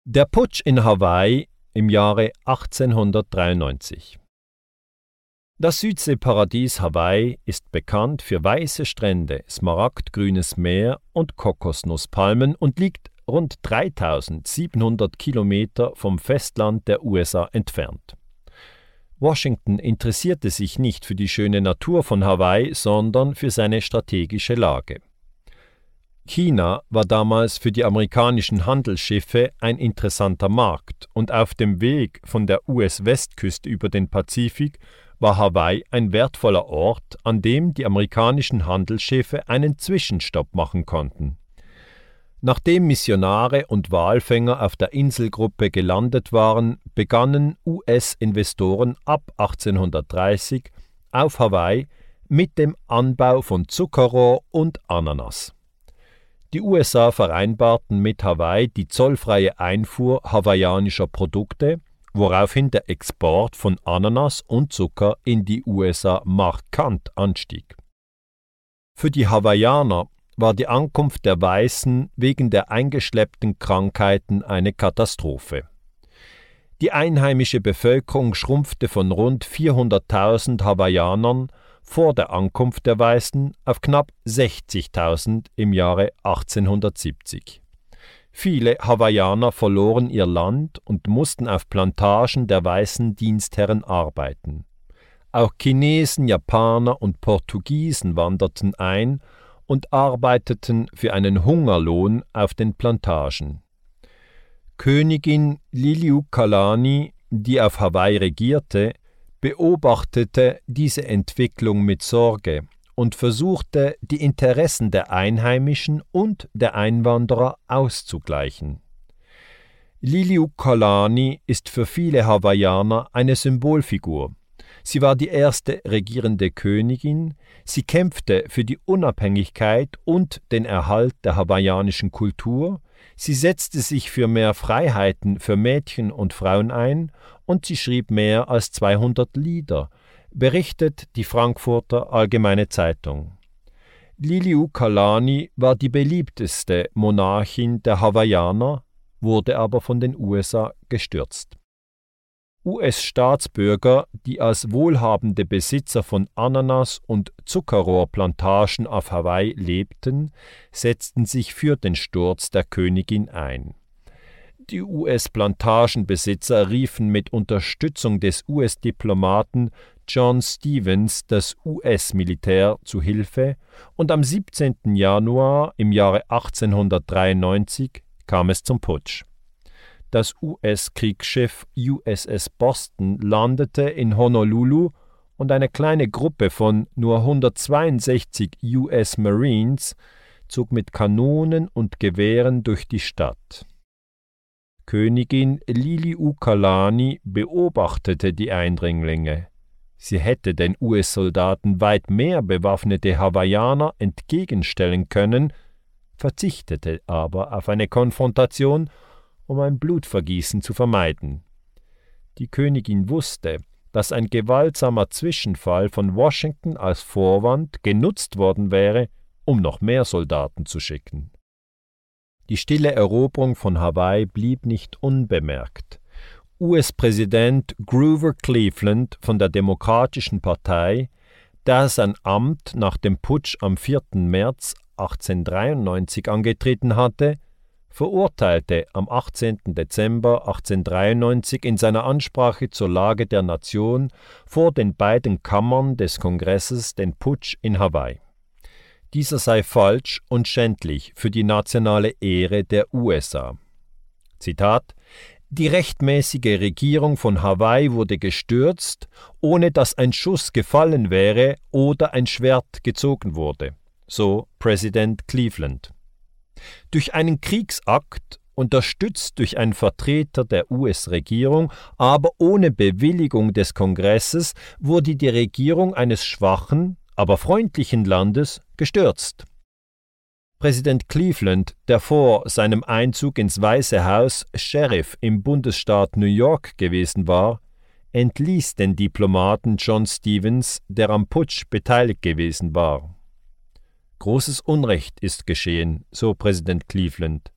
Der Putsch in Hawaii im Jahre 1893. Das Südseeparadies Hawaii ist bekannt für weiße Strände, smaragdgrünes Meer und Kokosnusspalmen und liegt rund 3700 Kilometer vom Festland der USA entfernt. Washington interessierte sich nicht für die schöne Natur von Hawaii, sondern für seine strategische Lage. China war damals für die amerikanischen Handelsschiffe ein interessanter Markt und auf dem Weg von der US-Westküste über den Pazifik war Hawaii ein wertvoller Ort, an dem die amerikanischen Handelsschiffe einen Zwischenstopp machen konnten. Nachdem Missionare und Walfänger auf der Inselgruppe gelandet waren, begannen US-Investoren ab 1830 auf Hawaii mit dem Anbau von Zuckerrohr und Ananas. Die USA vereinbarten mit Hawaii die zollfreie Einfuhr hawaiianischer Produkte, woraufhin der Export von Ananas und Zucker in die USA markant anstieg. Für die Hawaiianer war die Ankunft der Weißen wegen der eingeschleppten Krankheiten eine Katastrophe. Die einheimische Bevölkerung schrumpfte von rund 400.000 Hawaiianern vor der Ankunft der Weißen auf knapp 60.000 im Jahre 1870. Viele Hawaiianer verloren ihr Land und mussten auf Plantagen der weißen Dienstherren arbeiten. Auch Chinesen, Japaner und Portugiesen wanderten ein und arbeiteten für einen Hungerlohn auf den Plantagen. Königin Liliuokalani, die auf Hawaii regierte, beobachtete diese Entwicklung mit Sorge und versuchte, die Interessen der Einheimischen und der Einwanderer auszugleichen. Liliuokalani ist für viele Hawaiianer eine Symbolfigur. Sie war die erste regierende Königin, sie kämpfte für die Unabhängigkeit und den Erhalt der hawaiianischen Kultur, sie setzte sich für mehr Freiheiten für Mädchen und Frauen ein und sie schrieb mehr als 200 Lieder, berichtet die Frankfurter Allgemeine Zeitung. Liliuokalani war die beliebteste Monarchin der Hawaiianer, wurde aber von den USA gestürzt. US-Staatsbürger, die als wohlhabende Besitzer von Ananas- und Zuckerrohrplantagen auf Hawaii lebten, setzten sich für den Sturz der Königin ein. Die US-Plantagenbesitzer riefen mit Unterstützung des US-Diplomaten John Stevens das US-Militär zu Hilfe und am 17. Januar im Jahre 1893 kam es zum Putsch. Das US-Kriegsschiff USS Boston landete in Honolulu und eine kleine Gruppe von nur 162 US Marines zog mit Kanonen und Gewehren durch die Stadt. Königin Liliuokalani beobachtete die Eindringlinge. Sie hätte den US-Soldaten weit mehr bewaffnete Hawaiianer entgegenstellen können, verzichtete aber auf eine Konfrontation, um ein Blutvergießen zu vermeiden. Die Königin wusste, dass ein gewaltsamer Zwischenfall von Washington als Vorwand genutzt worden wäre, um noch mehr Soldaten zu schicken. Die stille Eroberung von Hawaii blieb nicht unbemerkt. US-Präsident Grover Cleveland von der Demokratischen Partei, der sein Amt nach dem Putsch am 4. März 1893 angetreten hatte, verurteilte am 18. Dezember 1893 in seiner Ansprache zur Lage der Nation vor den beiden Kammern des Kongresses den Putsch in Hawaii. Dieser sei falsch und schändlich für die nationale Ehre der USA. Zitat: Die rechtmäßige Regierung von Hawaii wurde gestürzt, ohne dass ein Schuss gefallen wäre oder ein Schwert gezogen wurde, so Präsident Cleveland. Durch einen Kriegsakt, unterstützt durch einen Vertreter der US-Regierung, aber ohne Bewilligung des Kongresses, wurde die Regierung eines schwachen, aber freundlichen Landes gestürzt. Präsident Cleveland, der vor seinem Einzug ins Weiße Haus Sheriff im Bundesstaat New York gewesen war, entließ den Diplomaten John Stevens, der am Putsch beteiligt gewesen war. Großes Unrecht ist geschehen, so Präsident Cleveland.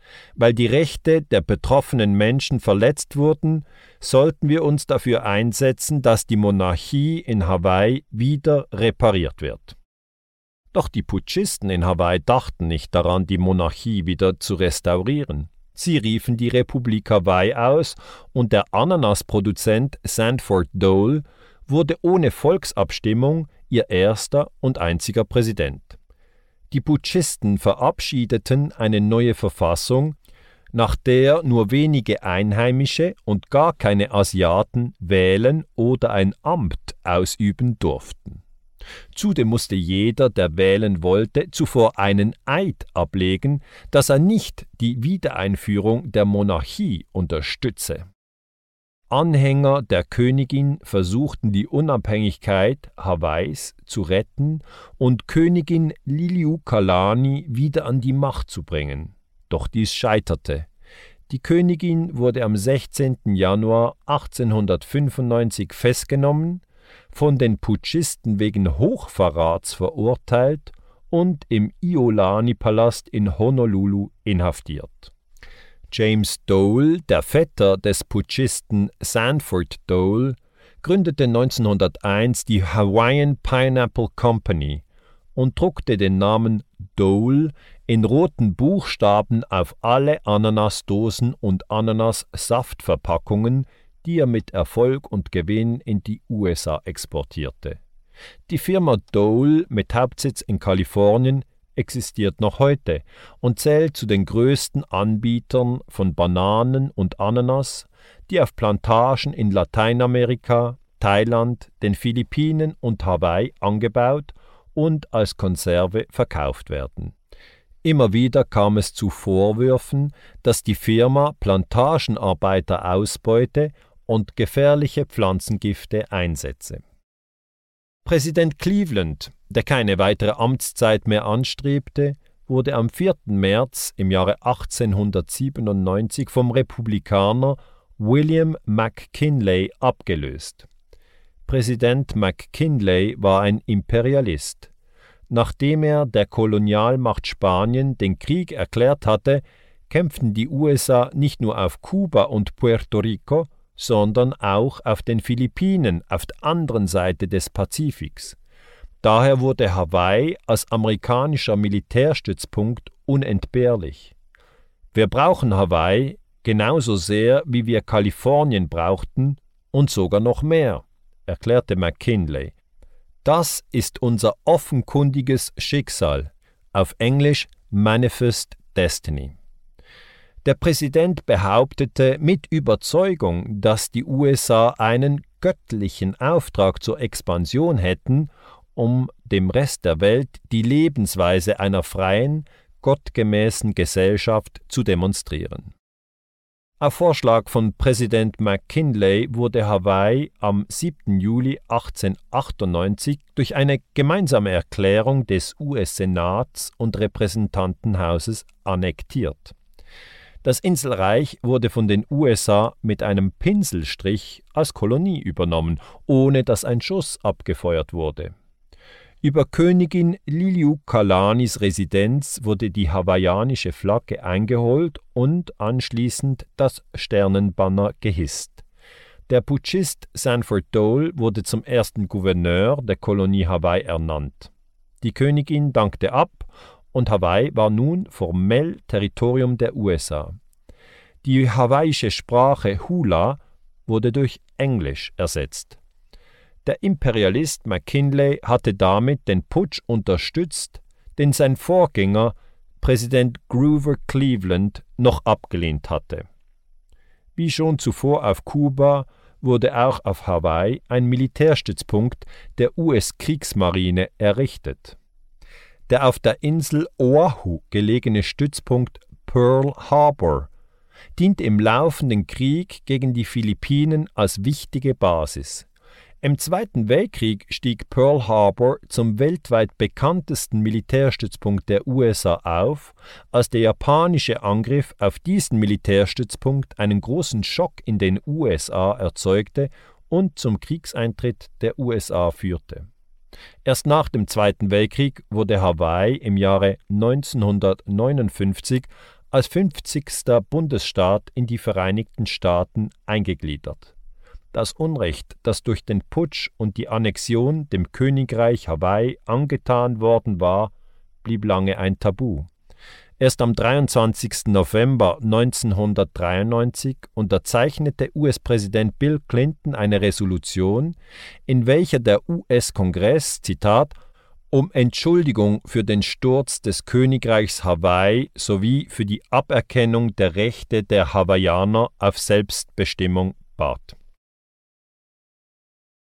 Weil die Rechte der betroffenen Menschen verletzt wurden, sollten wir uns dafür einsetzen, dass die Monarchie in Hawaii wieder repariert wird. Doch die Putschisten in Hawaii dachten nicht daran, die Monarchie wieder zu restaurieren. Sie riefen die Republik Hawaii aus und der Ananasproduzent Sanford Dole wurde ohne Volksabstimmung ihr erster und einziger Präsident. Die Putschisten verabschiedeten eine neue Verfassung, nach der nur wenige Einheimische und gar keine Asiaten wählen oder ein Amt ausüben durften. Zudem musste jeder, der wählen wollte, zuvor einen Eid ablegen, dass er nicht die Wiedereinführung der Monarchie unterstütze. Anhänger der Königin versuchten die Unabhängigkeit Hawaiis zu retten und Königin Liliuokalani wieder an die Macht zu bringen. Doch dies scheiterte. Die Königin wurde am 16. Januar 1895 festgenommen, von den Putschisten wegen Hochverrats verurteilt und im Iolani-Palast in Honolulu inhaftiert. James Dole, der Vetter des Putschisten Sanford Dole, gründete 1901 die Hawaiian Pineapple Company und druckte den Namen Dole in roten Buchstaben auf alle Ananasdosen und Ananassaftverpackungen, die er mit Erfolg und Gewinn in die USA exportierte. Die Firma Dole mit Hauptsitz in Kalifornien existiert noch heute und zählt zu den größten Anbietern von Bananen und Ananas, die auf Plantagen in Lateinamerika, Thailand, den Philippinen und Hawaii angebaut und als Konserve verkauft werden. Immer wieder kam es zu Vorwürfen, dass die Firma Plantagenarbeiter ausbeute und gefährliche Pflanzengifte einsetze. Präsident Cleveland, der keine weitere Amtszeit mehr anstrebte, wurde am 4. März im Jahre 1897 vom Republikaner William McKinley abgelöst. Präsident McKinley war ein Imperialist. Nachdem er der Kolonialmacht Spanien den Krieg erklärt hatte, kämpften die USA nicht nur auf Kuba und Puerto Rico, sondern auch auf den Philippinen auf der anderen Seite des Pazifiks. Daher wurde Hawaii als amerikanischer Militärstützpunkt unentbehrlich. Wir brauchen Hawaii genauso sehr, wie wir Kalifornien brauchten und sogar noch mehr, erklärte McKinley. Das ist unser offenkundiges Schicksal, auf Englisch Manifest Destiny. Der Präsident behauptete mit Überzeugung, dass die USA einen göttlichen Auftrag zur Expansion hätten, um dem Rest der Welt die Lebensweise einer freien, gottgemäßen Gesellschaft zu demonstrieren. Auf Vorschlag von Präsident McKinley wurde Hawaii am 7. Juli 1898 durch eine gemeinsame Erklärung des US-Senats und Repräsentantenhauses annektiert. Das Inselreich wurde von den USA mit einem Pinselstrich als Kolonie übernommen, ohne dass ein Schuss abgefeuert wurde. Über Königin Liliuokalanis Residenz wurde die hawaiianische Flagge eingeholt und anschließend das Sternenbanner gehisst. Der Putschist Sanford Dole wurde zum ersten Gouverneur der Kolonie Hawaii ernannt. Die Königin dankte ab und Hawaii war nun formell Territorium der USA. Die hawaiische Sprache Hula wurde durch Englisch ersetzt. Der Imperialist McKinley hatte damit den Putsch unterstützt, den sein Vorgänger, Präsident Grover Cleveland, noch abgelehnt hatte. Wie schon zuvor auf Kuba wurde auch auf Hawaii ein Militärstützpunkt der US-Kriegsmarine errichtet. Der auf der Insel Oahu gelegene Stützpunkt Pearl Harbor diente im laufenden Krieg gegen die Philippinen als wichtige Basis. Im Zweiten Weltkrieg stieg Pearl Harbor zum weltweit bekanntesten Militärstützpunkt der USA auf, als der japanische Angriff auf diesen Militärstützpunkt einen großen Schock in den USA erzeugte und zum Kriegseintritt der USA führte. Erst nach dem Zweiten Weltkrieg wurde Hawaii im Jahre 1959 als 50. Bundesstaat in die Vereinigten Staaten eingegliedert. Das Unrecht, das durch den Putsch und die Annexion dem Königreich Hawaii angetan worden war, blieb lange ein Tabu. Erst am 23. November 1993 unterzeichnete US-Präsident Bill Clinton eine Resolution, in welcher der US-Kongress, Zitat, um Entschuldigung für den Sturz des Königreichs Hawaii sowie für die Aberkennung der Rechte der Hawaiianer auf Selbstbestimmung bat.